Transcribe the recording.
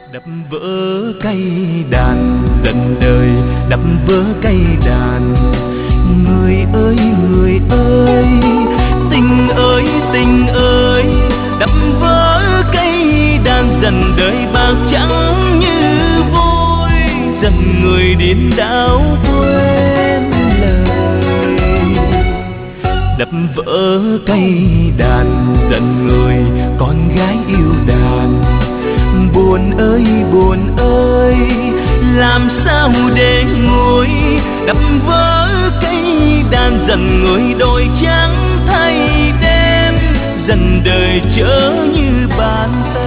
Đập vỡ cây đàn dần đời, đập vỡ cây đàn. Người ơi người ơi, tình ơi tình ơi, đập vỡ cây đàn dần đời bạc trắng như vôi, dần người điên đảo quên lời. Đập vỡ cây đàn dần người con gái yêu đàn. Buồn ơi, làm sao để nguôi. Đập vỡ cây đàn dần người đôi trắng thay đêm, dần đời chớ như bàn tay.